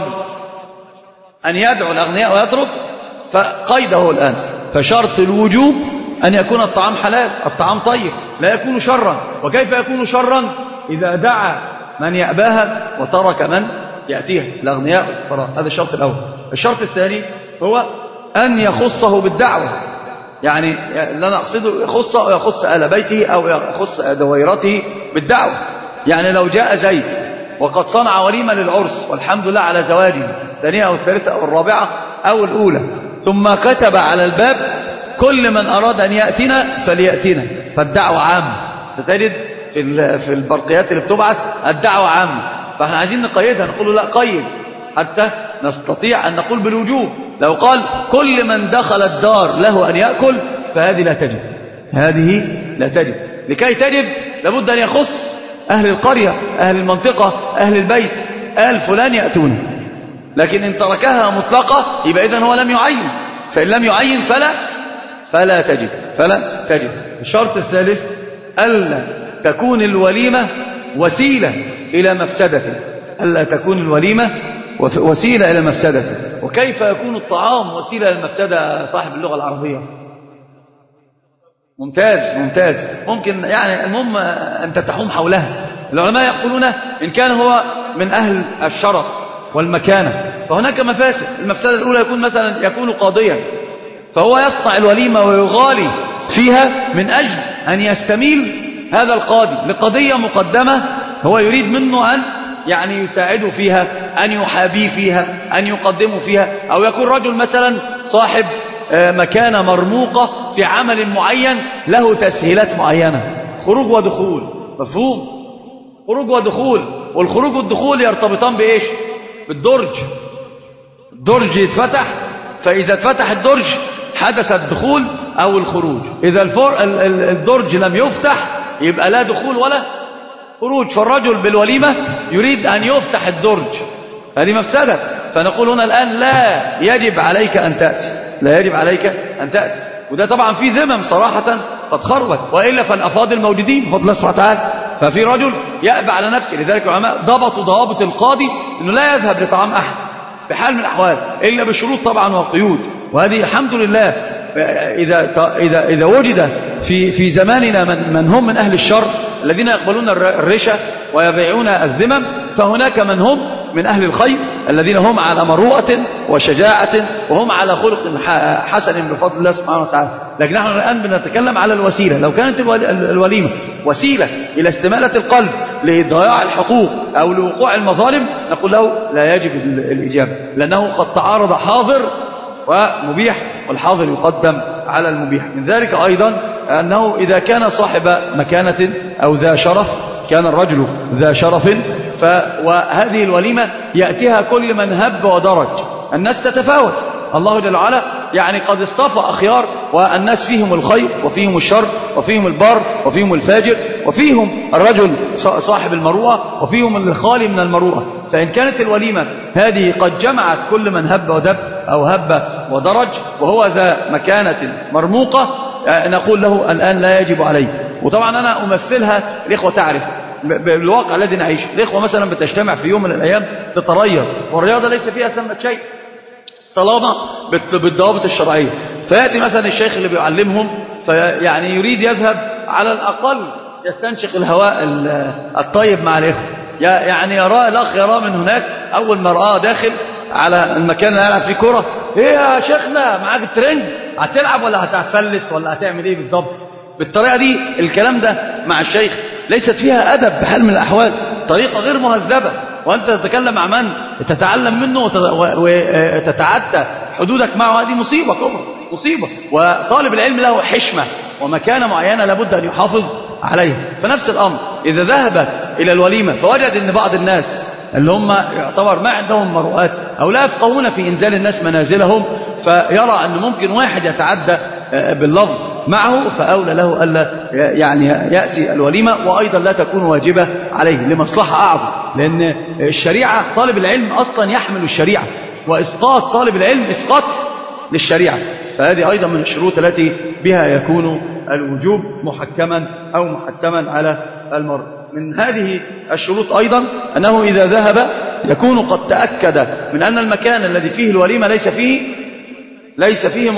أن يدعو الأغنياء ويترك، فقيده الآن، فشرط الوجوب أن يكون الطعام حلال، الطعام طيب، لا يكون شرا. وكيف يكون شرا؟ إذا دعا من يأباها وترك من يأتيها، الأغنياء والفقراء. هذا الشرط الأول. الشرط الثاني هو أن يخصه بالدعوة، يعني لا نقصده يخصه أو يخص آل بيته أو يخص دويرته بالدعوة. يعني لو جاء زيد وقد صنع وليمة للعرس والحمد لله على زواجه الثانية أو الثالثة أو الرابعة أو الأولى، ثم كتب على الباب كل من أراد أن يأتنا فليأتنا، فالدعوة عامة. تجد في البرقيات اللي بتبعث الدعوة عامة، فاحنا عايزين نقيدها، نقول له لا قيد حتى نستطيع أن نقول بالوجوب. لو قال كل من دخل الدار له أن يأكل فهذه لا تجب، هذه لا تجب. لكي تجب لابد أن يخص أهل القرية، أهل المنطقة، أهل البيت، آل فلان يأتون. لكن إن تركها مطلقة يبقى إذن هو لم يعين، فإن لم يعين فلا تجب. الشرط الثالث ألا تكون الوليمة وسيلة إلى مفسدته، ألا تكون الوليمة وسيلة إلى مفسدته. وكيف يكون الطعام وسيلة إلى المفسدة صاحب اللغة العربية؟ ممتاز. ممكن يعني المهم أنت تحوم حولها. العلماء يقولون إن كان هو من أهل الشرف والمكانة فهناك مفاسد. المفسدة الأولى يكون مثلا يكون قاضيا، فهو يصنع الوليمة ويغالي فيها من أجل أن يستميل هذا القاضي لقضية مقدمة هو يريد منه أن يعني يساعده فيها، أن يحابيه فيها، أن يقدمه فيها. أو يكون رجل مثلا صاحب مكانة مرموقة في عمل معين له تسهيلات معينة، خروج ودخول، مفهوم؟ خروج ودخول، والخروج والدخول يرتبطان بإيش؟ بالدرج. الدرج يتفتح، فإذا اتفتح الدرج حدث الدخول أو الخروج. إذا الدرج لم يفتح يبقى لا دخول ولا خروج. فالرجل بالوليمة يريد أن يفتح الدرج، هذه مفسدة. فنقول هنا الآن لا يجب عليك أن تأتي، لا يجب عليك أن تأتي. وده طبعا في ذمم صراحة قد خربت، وإلا فالأفاضل موجودين بفضل الله سبحانه وتعالى. ففي رجل يأبى على نفسه، لذلك العلماء ضبطوا ضوابط القاضي أنه لا يذهب لطعام أحد بحال من الأحوال إلا بشروط طبعا وقيود. وهذه الحمد لله إذا وجد في زماننا من هم من أهل الشر الذين يقبلون الرشا ويبيعون الذمم، فهناك من هم من أهل الخير الذين هم على مروءة وشجاعة وهم على خلق حسن بفضل الله سبحانه وتعالى. لكن نحن الآن بنتكلم على الوسيلة. لو كانت الوليمة وسيلة إلى استمالة القلب لضياع الحقوق أو لوقوع المظالم نقول له لا يجب الإجابة، لأنه قد تعارض حاضر ومبيح، والحاضر يقدم على المبيح. من ذلك أيضا أنه إذا كان صاحب مكانة أو ذا شرف، كان الرجل ذا شرف، وهذه الوليمة يأتيها كل من هب ودرج. الناس تتفاوت، الله جل وعلا يعني قد اصطفى أخيار، والناس فيهم الخير وفيهم الشر وفيهم البار وفيهم الفاجر وفيهم الرجل صاحب المروءة وفيهم الخالي من المروءة. فإن كانت الوليمة هذه قد جمعت كل من هب ودب أو هب ودرج وهو ذا مكانة مرموقة، نقول له الآن لا يجب عليه. وطبعا أنا أمثلها الإخوة تعرف بالواقع الذي نعيش. الإخوة مثلا بتجتمع في يوم من الأيام تتريض، والرياضة ليس فيها ثمة شيء طالما بالضوابط الشرعية. فيأتي مثلا الشيخ اللي بيعلمهم فيعني يريد يذهب على الأقل يستنشق الهواء الطيب مع الإخوة، يعني يرى الأخ يرى من هناك أول ما رآه داخل على المكان اللي هيلعب فيه كرة، إيه يا شيخنا معاك الترند، هتلعب ولا هتفلس ولا هتعمل إيه بالضبط؟ بالطريقة دي الكلام ده مع الشيخ ليست فيها أدب بحال من الأحوال، طريقة غير مهذبة، وأنت تتكلم مع من تتعلم منه وتتعدى حدودك معه، هذه مصيبة كبرى، مصيبة. وطالب العلم له حشمة ومكانة معينة لابد أن يحافظ عليها. فنفس الأمر إذا ذهب إلى الوليمة فوجد أن بعض الناس اللي هم يعتبر ما عندهم مروءات أو لا يفقهون في إنزال الناس منازلهم، فيرى أن ممكن واحد يتعدى باللفظ معه، فأولى له ألا يعني يأتي الوليمة، وأيضا لا تكون واجبة عليه لمصلحة أعظم، لأن الشريعة طالب العلم أصلا يحمل الشريعة، وإسقاط طالب العلم إسقاط للشريعة، فهذه أيضا من الشروط التي بها يكون الوجوب محكما أو محتما على المرء. من هذه الشروط أيضا أنه إذا ذهب يكون قد تأكد من أن المكان الذي فيه الوليمة ليس فيه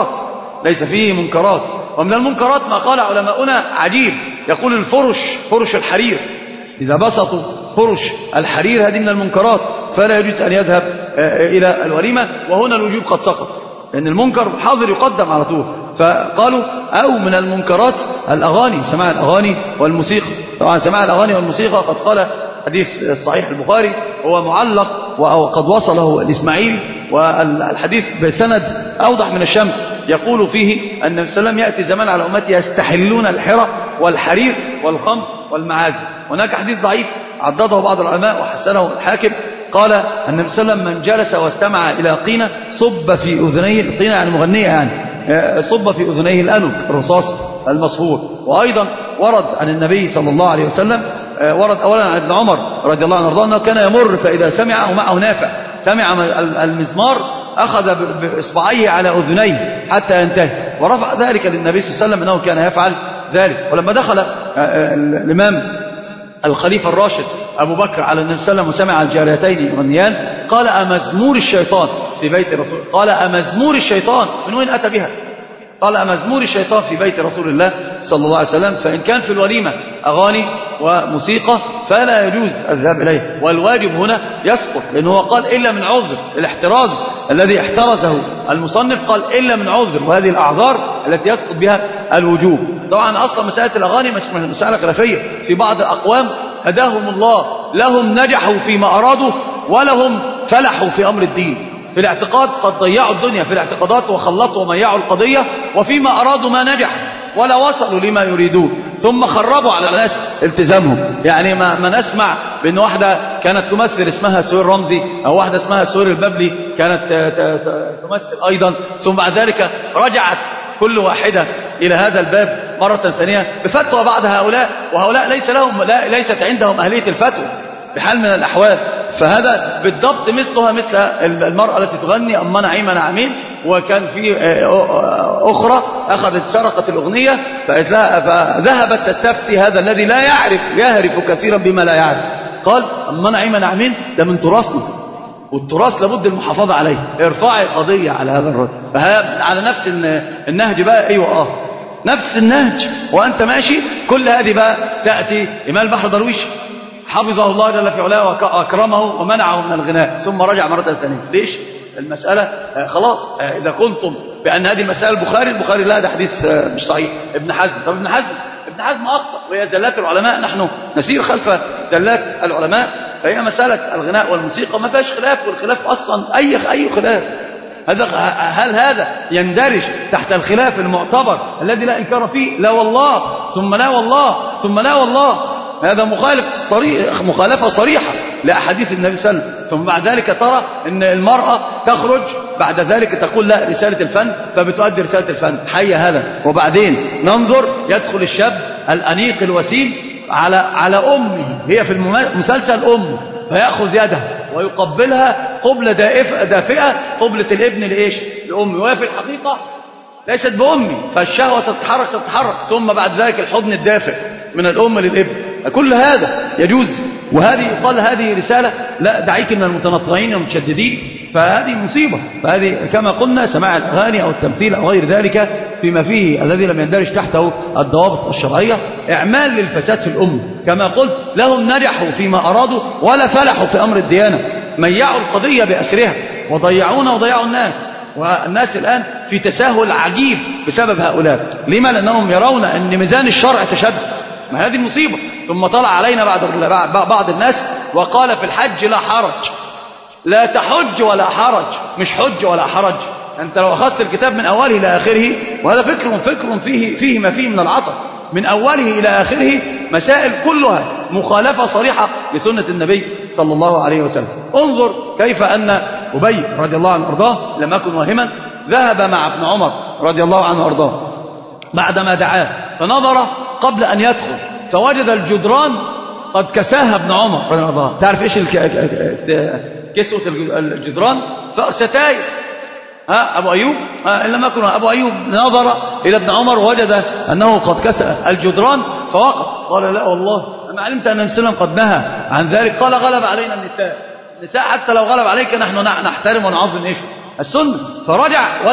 منكرات. ومن المنكرات ما قال علماؤنا عجيب، يقول فرش الحرير، إذا بسطوا فرش الحرير هذه من المنكرات، فلا يجوز أن يذهب إلى الوليمة، وهنا الوجوب قد سقط، لأن المنكر حاضر يقدم على طول. فقالوا أو من المنكرات الأغاني، سماع الأغاني والموسيقى. طبعا سماع الأغاني والموسيقى قد قال حديث صحيح البخاري هو معلق وقد وصله الإسماعيلي، والحديث بسند أوضح من الشمس، يقول فيه أن النبي صلى الله عليه وسلم يأتي زمان على أمتي يستحلون الحرى والحرير والخمر والمعازف. هناك حديث ضعيف عضده بعض العلماء وحسنه الحاكم، قال النبي صلى الله عليه وسلم من جلس واستمع إلى قينة صب في أذنيه، قينة يعني مغنية يعني، صب في أذنيه الأنك الرصاص المصفور. وأيضا ورد عن النبي صلى الله عليه وسلم، ورد أولا عن ابن عمر رضي الله عنه وارضاه أنه كان يمر فإذا سمع ومعه نافع سمع المزمار أخذ بإصبعيه على أذنيه حتى ينتهي، ورفع ذلك للنبي صلى الله عليه وسلم أنه كان يفعل ذلك. ولما دخل الإمام الخليفة الراشد أبو بكر على النبي صلى الله عليه وسلم وسمع الجاريتين يغنيان قال أمزمور الشيطان في بيت رسول، قال أمزمور الشيطان، من وين أتى بها؟ قال أمزمور الشيطان في بيت رسول الله صلى الله عليه وسلم. فإن كان في الوليمة أغاني وموسيقى فلا يجوز الذهاب إليه، والواجب هنا يسقط، لأنه قال إلا من عذر، الاحتراز الذي احترزه المصنف قال إلا من عذر، وهذه الأعذار التي يسقط بها الوجوب. طبعا أصلا مسألة الأغاني مش مسألة خلافية، في بعض الأقوام هداهم الله، لهم نجحوا فيما أرادوا ولهم فلحوا في أمر الدين. في الاعتقاد قد ضيعوا الدنيا في الاعتقادات وخلطوا وميعوا القضية، وفيما أرادوا ما نجحوا ولا وصلوا لما يريدون، ثم خربوا على الناس التزامهم. يعني ما نسمع بأن واحدة كانت تمثل اسمها سهير رمزي، أو واحدة اسمها سهير الببلي كانت تمثل أيضا، ثم بعد ذلك رجعت كل واحدة إلى هذا الباب مرة ثانية بفتوى بعض هؤلاء، وهؤلاء ليست عندهم أهلية الفتوى بحال من الأحوال. فهذا بالضبط مثلها مثل المرأة التي تغني أما نعيم نعمين، وكان في أخرى أخذت سرقت الأغنية فذهبت تستفتي هذا الذي لا يعرف، يهرف كثيرا بما لا يعرف، قال أما نعيم نعمين ده من تراثنا، والتراث لابد المحافظة عليه، ارفعي قضية على هذا الرجل. على نفس النهج بقى، أيوة نفس النهج وأنت ماشي، كل هذه بقى تأتي إمام البحر درويش حفظه الله جل في علاه وأكرمه ومنعه من الغناء، ثم رجع مرة ثانية. ليش؟ المسألة خلاص إذا كنتم بأن هذه مسألة البخاري لا، ده حديث مش صحيح. ابن حزم، طب ابن حزم أخطأ، وهي زلات العلماء، نحن نسير خلف زلات العلماء. فهي مسألة الغناء والموسيقى ما فيهاش خلاف، والخلاف أصلا أي خلاف. هل هذا يندرج تحت الخلاف المعتبر الذي لا إنكار فيه؟ لا والله، ثم لا والله، ثم لا والله. هذا مخالفة صريحة لأحاديث النبي صلى الله عليه وسلم. ثم بعد ذلك ترى أن المرأة تخرج بعد ذلك تقول لا رسالة الفن، فبتؤدي رسالة الفن حي هذا. وبعدين ننظر يدخل الشاب الأنيق الوسيم على أمه، هي في المسلسل أمه، فيأخذ يدها ويقبلها قبلة دافئة، قبلة الابن لإيش؟ لأمه، وهي في الحقيقة ليست بأمي، فالشهوة ستتحرك، ثم بعد ذلك الحضن الدافئ من الأم للابن. كل هذا يجوز، وهذه يقال هذه رسالة لا دعيك من المتنطعين والمتشددين فهذه مصيبة. فهذه كما قلنا سماع الأغاني أو التمثيل أو غير ذلك فيما فيه الذي لم يندرج تحته الضوابط الشرعية إعمال للفساد في الأمة. كما قلت لهم نجحوا فيما أرادوا ولا فلحوا في أمر الديانة، ميعوا القضية بأسرها وضيعونا وضيعوا الناس. والناس الآن في تساهل عجيب بسبب هؤلاء. لما؟ لأنهم يرون أن ميزان الشرع تشدد. ما هذه المصيبة. ثم طلع علينا بعض الناس وقال في الحج لا حرج، لا تحج ولا حرج، مش حج ولا حرج. أنت لو أخذت الكتاب من أوله إلى آخره، وهذا فكر فيه ما فيه من العطر، من أوله إلى آخره مسائل كلها مخالفة صريحة لسنة النبي صلى الله عليه وسلم. انظر كيف أن أبي رضي الله عنه وارضاه لم يكن واهما ذهب مع ابن عمر رضي الله عنه وارضاه بعدما دعاه، فنظر قبل أن يدخل فوجد الجدران قد كساها ابن عمر رضي الله عنه. تعرف إيش كسوة الجدران؟ ستاير. أبو أيوب إن لم يكن أبو أيوب نظر إلى ابن عمر ووجد أنه قد كسى الجدران فوقف قال لا والله أما علمت أن النبي صلى الله عليه وسلم قد نهى عن ذلك. قال غلب علينا النساء حتى لو غلب عليك نحن نحترم ونعظم إيش السنة. فرجع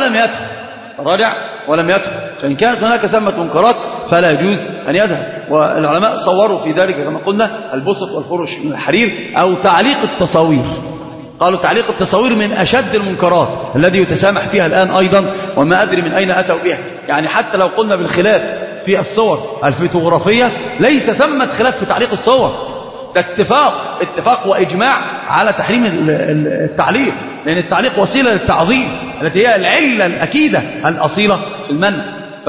ولم يدخل. فإن كانت هناك ثمة منكرات فلا يجوز أن يذهب. والعلماء صوروا في ذلك كما قلنا البسط والفرش من الحرير أو تعليق التصاوير. قالوا تعليق التصاوير من أشد المنكرات الذي يتسامح فيها الآن أيضا، وما أدري من أين أتوا بها. يعني حتى لو قلنا بالخلاف في الصور الفوتوغرافية ليس ثمة خلاف في تعليق الصور، ده اتفاق وإجماع على تحريم التعليق، لأن التعليق وسيلة للتعظيم التي هي العلة الأكيدة الأصيلة في المنع.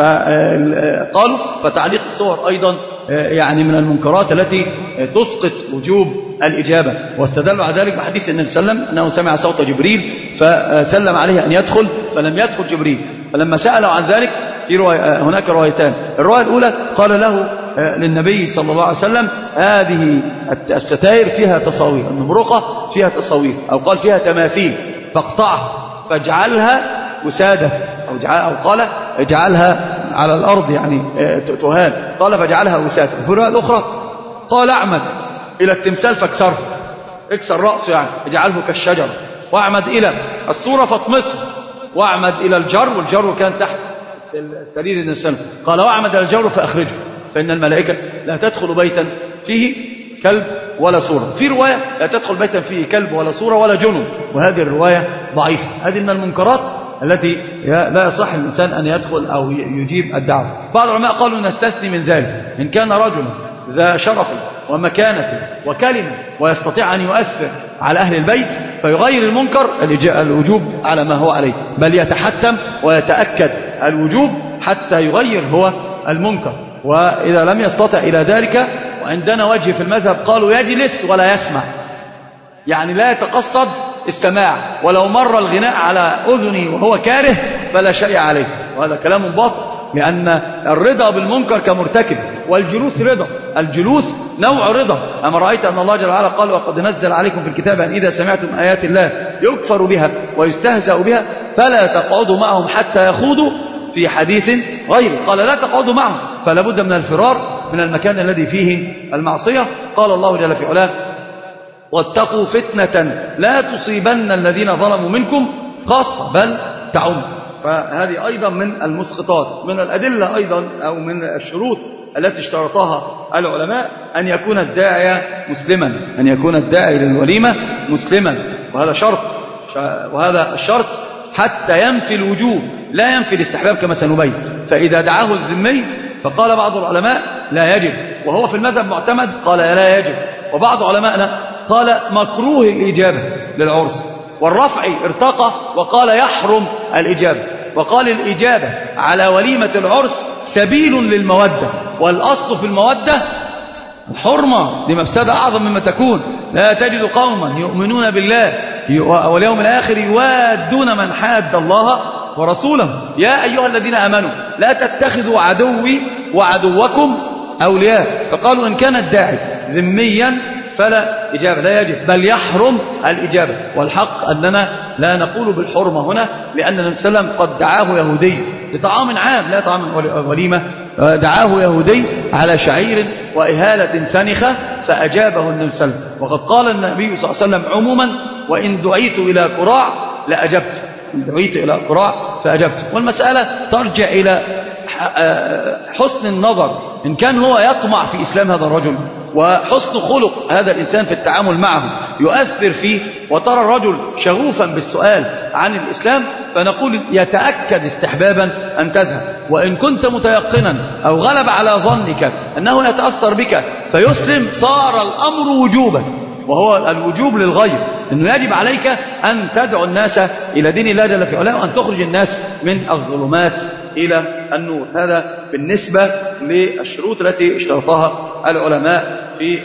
فقالوا فتعليق الصور أيضا يعني من المنكرات التي تسقط وجوب الإجابة. واستدلوا على ذلك بحديث النبي صلى الله عليه وسلم أنه سمع صوت جبريل فسلم عليه أن يدخل فلم يدخل جبريل. فلما سألوا عن ذلك في هناك روايتان. الرواية الأولى قال له للنبي صلى الله عليه وسلم هذه الستائر فيها تصاوير، النمرقة فيها تصاوير، أو قال فيها تماثيل فاقطعها فاجعلها وسادة، أو قال اجعلها على الأرض يعني تهان، قال فاجعلها وسادة. في الرواية الأخرى قال اعمد إلى التمثال فاكسره، اكسر رأسه يعني اجعله كالشجرة، واعمد إلى الصورة فاطمسه، واعمد إلى الجر، والجر كان تحت السرير النبي صلى الله عليه وسلم، قال واعمد إلى الجر فأخرجه فإن الملائكة لا تدخل بيتا فيه كلب ولا صورة. في رواية لا تدخل بيتا فيه كلب ولا صورة ولا جنب، وهذه الرواية ضعيفة. هذه من المنكرات التي لا يصح الإنسان أن يدخل أو يجيب الدعوة. بعض العلماء قالوا نستثني من ذلك إن كان رجلا ذا شرف ومكانة وكلمة ويستطيع أن يؤثر على أهل البيت فيغير المنكر الوجوب على ما هو عليه، بل يتحتم ويتأكد الوجوب حتى يغير هو المنكر. وإذا لم يستطع إلى ذلك، وعندنا وجه في المذهب قالوا يجلس ولا يسمع، يعني لا يتقصد السماع، ولو مر الغناء على أذنه وهو كاره فلا شيء عليه. وهذا كلام باطل، لأن الرضا بالمنكر كمرتكب، والجلوس رضا، الجلوس نوع رضا. أما رأيت أن الله جل وعلا قال وقد نزل عليكم في الكتاب أن إذا سمعتم آيات الله يكفر بها ويستهزأ بها فلا تقعدوا معهم حتى يخوضوا في حديث غيره. قال لا تقعدوا معهم، فلا بد من الفرار من المكان الذي فيه المعصية. قال الله جل في علاه واتقوا فتنة لا تصيبن الذين ظلموا منكم خاصة بل تعم. فهذه أيضا من المسقطات. من الأدلة أيضا أو من الشروط التي اشترطها العلماء أن يكون الداعية مسلما، أن يكون الداعي للوليمة مسلما، وهذا شرط، وهذا الشرط حتى ينفي الوجوب لا ينفي الاستحباب كما سنبين. فإذا دعاه الذمي فقال بعض العلماء لا يجب، وهو في المذهب معتمد قال لا يجب، وبعض علمائنا قال مكروه الإجابة للعرس، والرفع ارتقى وقال يحرم الإجابة، وقال الإجابة على وليمة العرس سبيل للمودة، والأصل في المودة حرمة، دي مفسدة أعظم مما تكون. لا تجد قوما يؤمنون بالله واليوم الآخر يوادون من حاد الله ورسوله يا أيها الذين آمنوا لا تتخذوا عدوي وعدوكم أولياء. فقالوا إن كان الداعي ذميا فلا إجابة، لا يجب بل يحرم الإجابة. والحق أننا لا نقول بالحرمة هنا، لأن النبي صلى الله عليه وسلم قد دعاه يهودي لطعام عام لا طعام وليمة دعاه يهودي على شعير وإهالة سنخة فأجابه النبي صلى الله عليه وسلم. وقد قال النبي صلى الله عليه وسلم عموما: وإن دعيت إلى قراع لأجبت، إن دعيت إلى قراع فأجبت. والمسألة ترجع إلى حسن النظر، إن كان هو يطمع في إسلام هذا الرجل وحسن خلق هذا الإنسان في التعامل معه يؤثر فيه، وترى الرجل شغوفا بالسؤال عن الإسلام، فنقول يتأكد استحبابا أن تذهب. وإن كنت متيقنا أو غلب على ظنك أنه يتأثر بك فيسلم، صار الأمر وجوبا، وهو الوجوب للغير، أنه يجب عليك أن تدعو الناس إلى دين الله جل في علاه، وأن تخرج الناس من الظلمات إلى النور. هذا بالنسبة للشروط التي اشترطها العلماء في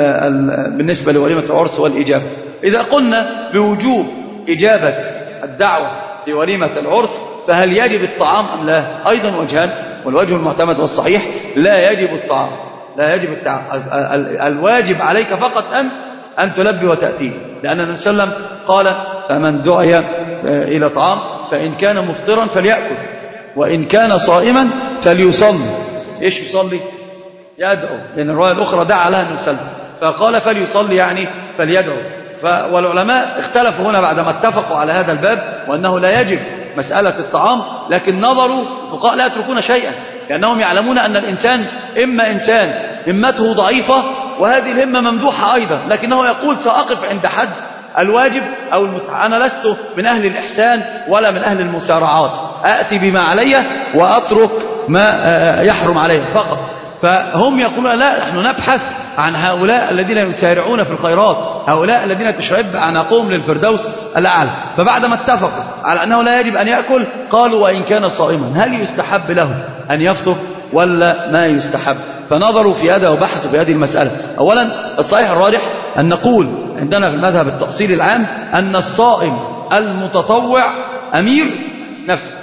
بالنسبة لوليمة العرس والإجابة. إذا قلنا بوجوب إجابة الدعوة في وليمة العرس، فهل يجب الطعام أم لا؟ أيضا وجهان، والوجه المعتمد والصحيح لا يجب الطعام، لا يجب الطعام. الواجب عليك فقط أن تلبي وتأتي، لأن النبي صلى الله عليه وسلم قال: فمن دعي إلى طعام فإن كان مفطرا فليأكل، وإن كان صائما فليصلي. إيش يصلي؟ يدعو، لأن الرواية الأخرى دعا لها النبي صلى الله عليه وسلم، فقال فليصلي يعني فليدعو. والعلماء اختلفوا هنا بعدما اتفقوا على هذا الباب وأنه لا يجب مسألة الطعام، لكن نظروا الفقهاء لا يتركون شيئا، لأنهم يعلمون أن الإنسان إما إنسان همته ضعيفة، وهذه الهمة ممدوحة أيضا، لكنه يقول سأقف عند حد الواجب أو المستحب، أنا لست من أهل الإحسان ولا من أهل المسارعات، أأتي بما علي وأترك ما يحرم علي فقط. فهم يقولون لا، نحن نبحث عن هؤلاء الذين يسارعون في الخيرات، هؤلاء الذين تشعب أعناقهم للفردوس الأعلى. فبعدما اتفقوا على أنه لا يجب أن يأكل، قالوا: وإن كان صائما هل يستحب له أن يفطر ولا ما يستحب؟ فنظروا في هذا وبحثوا في هذه المسألة. أولا الصحيح الراجح أن نقول عندنا في المذهب التأصيلي العام أن الصائم المتطوع أمير نفسه،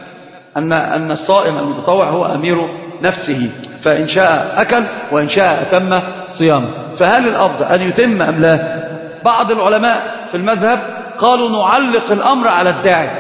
أن الصائم المتطوع هو أمير نفسه، فإن شاء أكل وإن شاء أتم صيامه. فهل الأفضل أن يتم أم لا؟ بعض العلماء في المذهب قالوا نعلق الأمر على الداعي،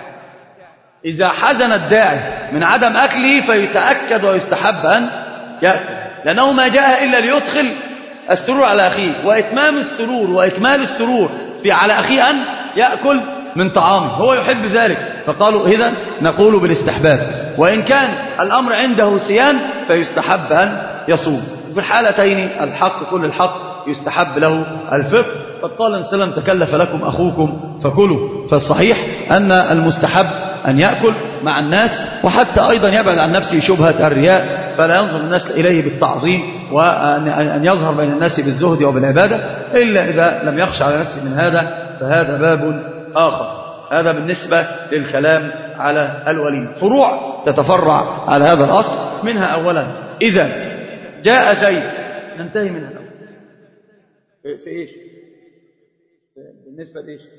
إذا حزن الداعي من عدم أكله فيتأكد ويستحب أن يأكل، لأنه ما جاء إلا ليدخل السرور على أخيه، وإتمام السرور وإكمال السرور على أخيه أن يأكل من طعامه، هو يحب ذلك. فقالوا إذن نقول بالاستحباب، وإن كان الأمر عنده سيان فيستحب أن يصوم. في الحالتين الحق كل الحق يستحب له الفطر. قد قال النبي صلى الله عليه وسلم: تكلف لكم أخوكم فكلوا. فالصحيح أن المستحب أن يأكل مع الناس، وحتى أيضا يبعد عن نفسه شبهة الرياء، فلا ينظر الناس إليه بالتعظيم وأن يظهر بين الناس بالزهد وبالعبادة، إلا إذا لم يخشى على نفسه من هذا، فهذا باب آخر. هذا بالنسبة للكلام على الوليمة. فروع تتفرع على هذا الأصل، منها أولا إذا جاء زيد، ننتهي منها الأول. في إيش؟ بالنسبة لإيش؟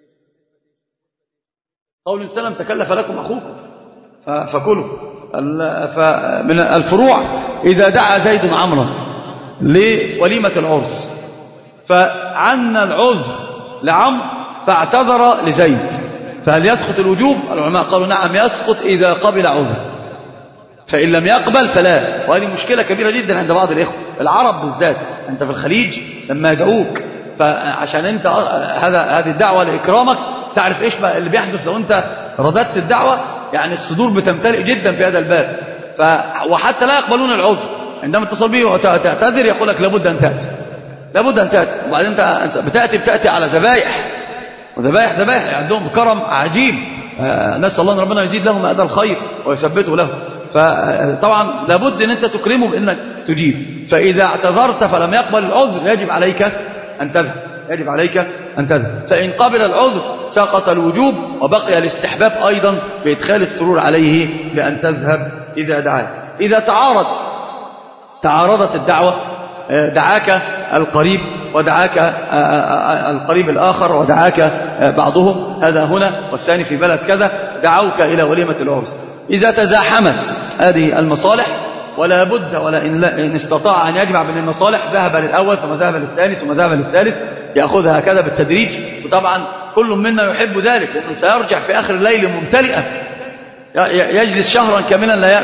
قول السلام: تكلف لكم أخوكم فكلوا. فمن الفروع إذا دعا زيد عمرا لوليمة العرس فعنا العذر لعمر فاعتذر لزيد، فهل يسقط الوجوب؟ العلماء قالوا نعم يسقط إذا قبل عذر، فإن لم يقبل فلا. وهذه مشكلة كبيرة جدا عند بعض الإخوة العرب بالذات. أنت في الخليج لما يدعوك فعشان أنت هذه الدعوة لإكرامك، تعرف إيش اللي بيحدث لو أنت رددت الدعوة؟ يعني الصدور بتمتلئ جدا في هذا الباب. وحتى لا يقبلون العذر، عندما اتصل به وتعتذر يقول لك لابد أن تأتي، لابد أن تأتي. وبعدين أنت بتأتي على ذبائح، وذبائح عندهم كرم عجيب، نسأل الله أن ربنا يزيد لهم هذا الخير ويثبته له. فطبعا لابد أن أنت تكرمه بأنك تجيب. فإذا اعتذرت فلم يقبل العذر يجب عليك أن تذهب، يجب عليك أن تذهب. فإن قبل العذر سقط الوجوب، وبقي الاستحباب أيضا بإدخال السرور عليه بأن تذهب إذا دعاك. إذا تعارضت الدعوة، دعاك القريب ودعاك القريب الآخر ودعاك بعضهم، هذا هنا والثاني في بلد كذا، دعوك إلى وليمة العرس. إذا تزاحمت هذه المصالح ولا بد، ولا إن استطاع أن يجمع بين المصالح ذهب للأول ثم ذهب للثاني ثم ذهب للثالث، يأخذها هكذا بالتدريج. وطبعا كل منا يحب ذلك، لأنه سيرجع في آخر الليل ممتلئا، يجلس شهرا كاملا لا يأكل،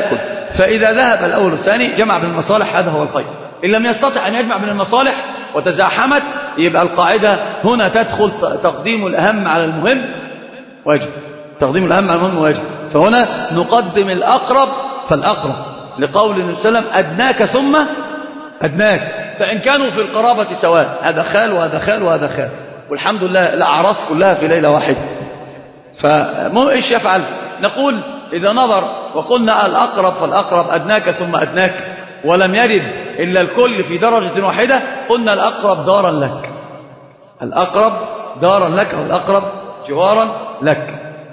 فإذا ذهب الأول والثاني جمع بين المصالح، هذا هو الخير. إن لم يستطع أن يجمع بين المصالح وتزاحمت، يبقى القاعدة هنا تدخل تقديم الأهم على المهم واجب، تقديم الأهم على المهم واجب. فهنا نقدم الأقرب فالأقرب، لقول النبي صلى الله عليه وسلم أدناك ثم أدناك. فإن كانوا في القرابة سواء، هذا خال وهذا خال وهذا خال، والحمد لله الأعراس كلها في ليلة واحدة، فإيش يفعل؟ نقول إذا نظر وقلنا الأقرب فالأقرب، أدناك ثم أدناك، ولم يرد إلا الكل في درجة واحدة، قلنا الأقرب دارا لك، الأقرب دارا لك، أو الأقرب جوارا لك.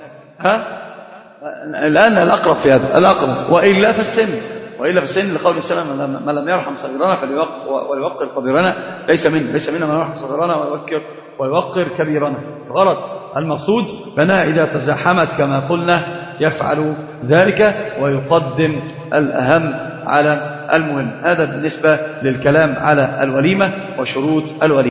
الآن الأقرب في هذا الأقرب، وإلا فالسن لقول السلام ما لم يرحم صغيرنا وليوقر كبيرنا ليس منا من يرحم صغيرنا ويوقر كبيرنا. غلط، المقصود بأنها إذا تزاحمت كما قلنا يفعل ذلك ويقدم الأهم على المهم. هذا بالنسبة للكلام على الوليمة وشروط الوليمة.